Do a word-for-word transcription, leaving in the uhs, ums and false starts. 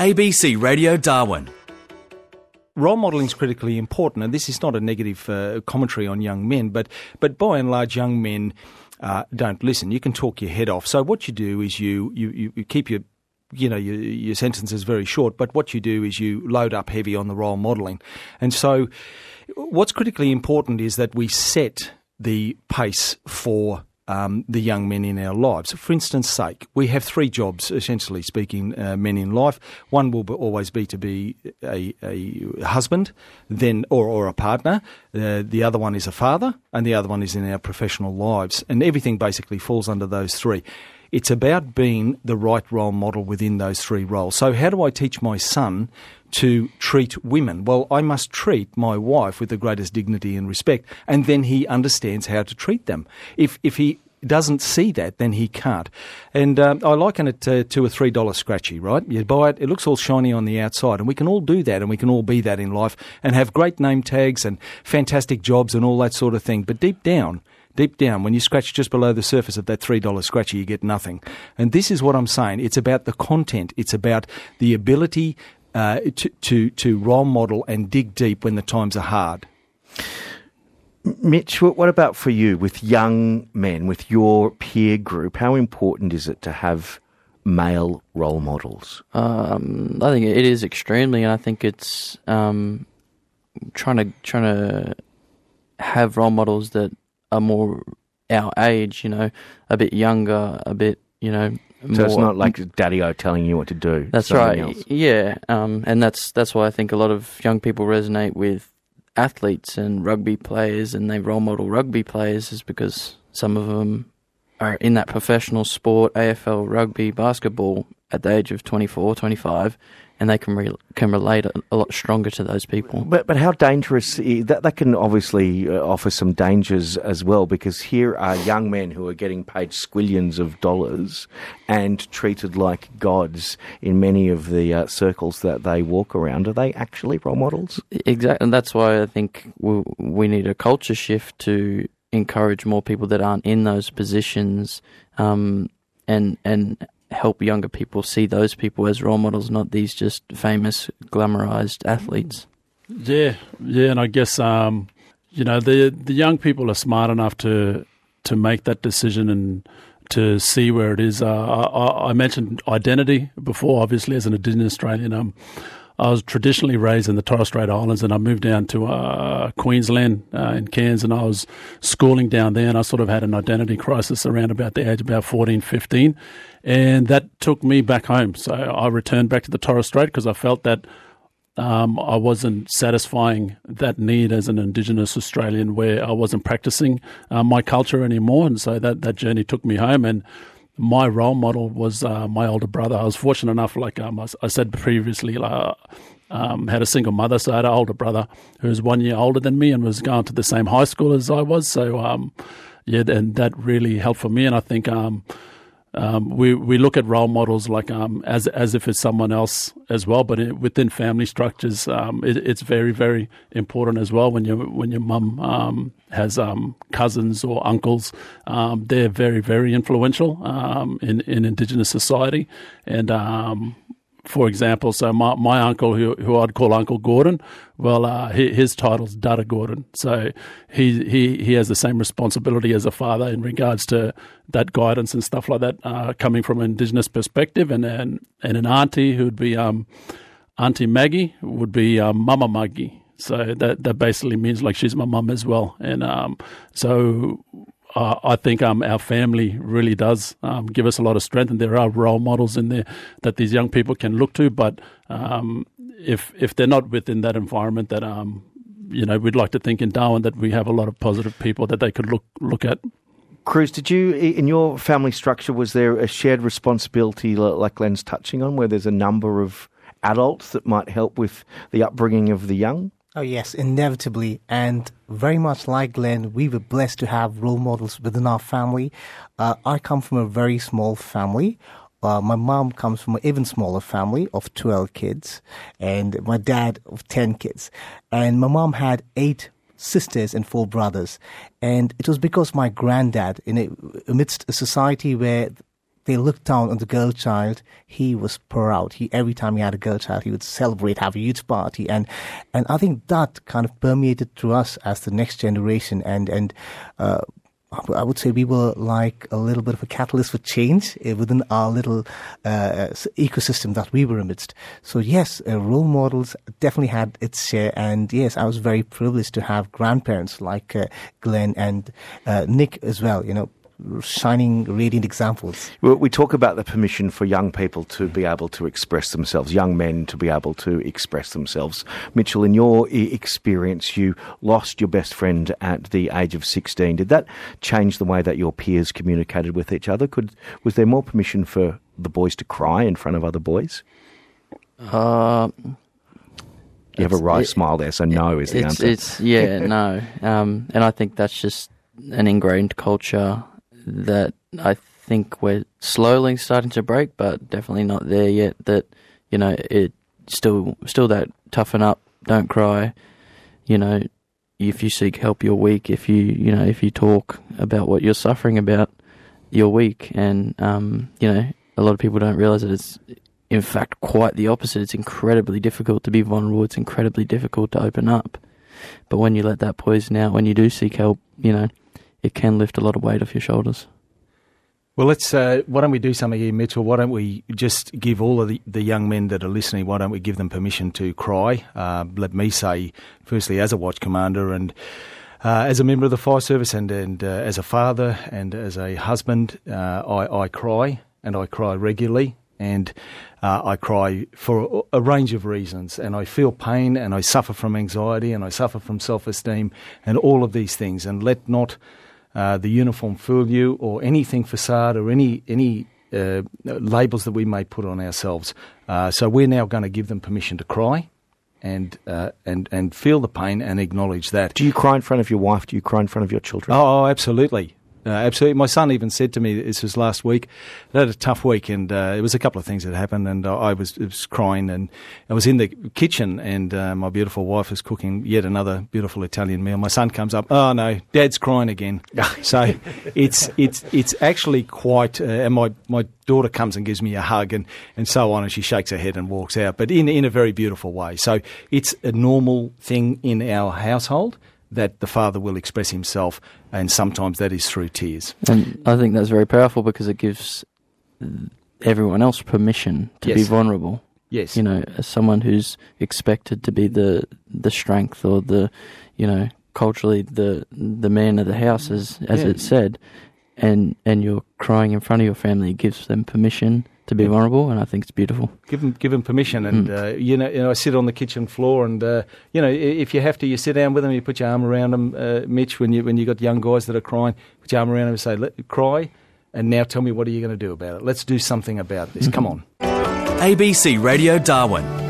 A B C Radio Darwin. Role modelling is critically important, and this is not a negative uh, commentary on young men, but but by and large, young men uh, don't listen. You can talk your head off. So what you do is you you, you keep your you know your, your sentences very short, but what you do is you load up heavy on the role modelling. And so what's critically important is that we set the pace for Um, the young men in our lives. For instance sake, we have three jobs, essentially speaking, uh, men in life. One will be, always be to be a, a husband, then or, or a partner. Uh, the other one is a father, and the other one is in our professional lives. And everything basically falls under those three. It's about being the right role model within those three roles. So how do I teach my son to treat women? Well, I must treat my wife with the greatest dignity and respect, and then he understands how to treat them. If if he doesn't see that, then he can't. And um, I liken it to, to a three dollar scratchy, right? You buy it, it looks all shiny on the outside, and we can all do that, and we can all be that in life, and have great name tags and fantastic jobs and all that sort of thing. But deep down, Deep down, when you scratch just below the surface of that three dollar scratchy, you get nothing. And this is what I'm saying. It's about the content. It's about the ability uh, to, to, to role model and dig deep when the times are hard. Mitch, what about for you with young men, with your peer group? How important is it to have male role models? Um, I think it is extremely, and I think it's um, trying to trying to have role models that are more our age, you know, a bit younger, a bit, you know, more. So it's not like Daddy-O telling you what to do. That's right. Else. Yeah, um, and that's that's why I think a lot of young people resonate with athletes and rugby players, and they role model rugby players, is because some of them are in that professional sport, A F L, rugby, basketball, at the age of twenty-four, twenty-five, and they can re- can relate a, a lot stronger to those people. But but how dangerous, that, that can obviously uh, offer some dangers as well, because here are young men who are getting paid squillions of dollars and treated like gods in many of the uh, circles that they walk around. Are they actually role models? Exactly, and that's why I think we, we need a culture shift to encourage more people that aren't in those positions, um, and and help younger people see those people as role models, not these just famous, glamorized athletes. Yeah, yeah, and I guess um, you know the the young people are smart enough to to make that decision and to see where it is. Uh, I, I mentioned identity before, obviously, as an Indigenous Australian. Um, I was traditionally raised in the Torres Strait Islands, and I moved down to uh, Queensland uh, in Cairns, and I was schooling down there, and I sort of had an identity crisis around about the age of about fourteen, fifteen, and that took me back home. So I returned back to the Torres Strait because I felt that um, I wasn't satisfying that need as an Indigenous Australian, where I wasn't practicing uh, my culture anymore, and so that, that journey took me home. And my role model was uh, my older brother. I was fortunate enough, like um, I, I said previously, uh, um, had a single mother, so I had an older brother who was one year older than me and was going to the same high school as I was. So, um, yeah, and that really helped for me. And I think um, um, we we look at role models like um, as as if it's someone else as well. But it, within family structures, um, it, it's very very important as well. When you when your mum um, has um, cousins or uncles, um, they're very very influential um, in in Indigenous society. And um, for example, so my my uncle, who who I'd call Uncle Gordon, well, uh, his, his title's Dada Gordon, so he he he has the same responsibility as a father in regards to that guidance and stuff like that, uh, coming from an Indigenous perspective. And and, and an auntie who would be um, Auntie Maggie would be um, Mama Maggie. So that that basically means like she's my mum as well. And um, so uh, I think um, our family really does um, give us a lot of strength, and there are role models in there that these young people can look to. But um, if if they're not within that environment, that um, you know, we'd like to think in Darwin that we have a lot of positive people that they could look look at. Cruz, did you, in your family structure, was there a shared responsibility like Glenn's touching on, where there's a number of adults that might help with the upbringing of the young? Oh, yes, inevitably. And very much like Glenn, we were blessed to have role models within our family. Uh, I come from a very small family. Uh, my mom comes from an even smaller family of twelve kids, and my dad of ten kids. And my mom had eight sisters and four brothers. And it was because my granddad, in a, amidst a society where they looked down on the girl child, he was proud. He every time he had a girl child, he would celebrate, have a huge party, and and I think that kind of permeated through us as the next generation, and and. Uh, I would say we were like a little bit of a catalyst for change within our little uh, ecosystem that we were amidst. So yes, uh, role models definitely had its share, and yes, I was very privileged to have grandparents like uh, Glenn and uh, Nick as well, you know, shining, radiant examples. Well, we talk about the permission for young people to be able to express themselves, young men to be able to express themselves. Mitchell, in your e- experience, you lost your best friend at the age of sixteen. Did that change the way that your peers communicated with each other? Could was there more permission for the boys to cry in front of other boys? Uh, you have a wry it, smile there, so no is the it's, answer. It's, yeah, no. Um, and I think that's just an ingrained culture that I think we're slowly starting to break, but definitely not there yet. That, you know, it still still that toughen up, don't cry. You know, if you seek help, you're weak. If you you know if you talk about what you're suffering about, you're weak. And um, you know, a lot of people don't realise that it's in fact quite the opposite. It's incredibly difficult to be vulnerable. It's incredibly difficult to open up. But when you let that poison out, when you do seek help, you know, it can lift a lot of weight off your shoulders. Well, let's. Uh, why don't we do something here, Mitchell? Why don't we just give all of the, the young men that are listening, why don't we give them permission to cry? Uh, let me say, firstly, as a watch commander and uh, as a member of the fire service and, and uh, as a father and as a husband, uh, I, I cry, and I cry regularly, and uh, I cry for a range of reasons, and I feel pain, and I suffer from anxiety, and I suffer from self-esteem, and all of these things. And let not Uh, the uniform fool you, or anything facade, or any any uh, labels that we may put on ourselves. Uh, so we're now going to give them permission to cry, and uh, and and feel the pain and acknowledge that. Do you cry in front of your wife? Do you cry in front of your children? Oh, absolutely. Uh, absolutely. My son even said to me, this was last week, I had a tough week, and uh, there was a couple of things that happened, and uh, I was, was crying, and I was in the kitchen, and uh, my beautiful wife was cooking yet another beautiful Italian meal. My son comes up, oh no, Dad's crying again. So it's it's it's actually quite, uh, and my, my daughter comes and gives me a hug and, and so on, and she shakes her head and walks out, but in, in a very beautiful way. So it's a normal thing in our household that the father will express himself, and sometimes that is through tears. And I think that's very powerful because it gives everyone else permission to yes. be vulnerable. Yes. You know, as someone who's expected to be the the strength or the, you know, culturally the the man of the house, as as yeah. it said, and and you're crying in front of your family, it gives them permission to be vulnerable, and I think it's beautiful. Give them, give them permission, and mm. uh, you know, you know, I sit on the kitchen floor, and uh, you know, if you have to, you sit down with them, you put your arm around them, uh, Mitch. When you when you got young guys that are crying, put your arm around them and say, "Let cry," and now tell me what are you going to do about it? Let's do something about this. Come on. A B C Radio Darwin.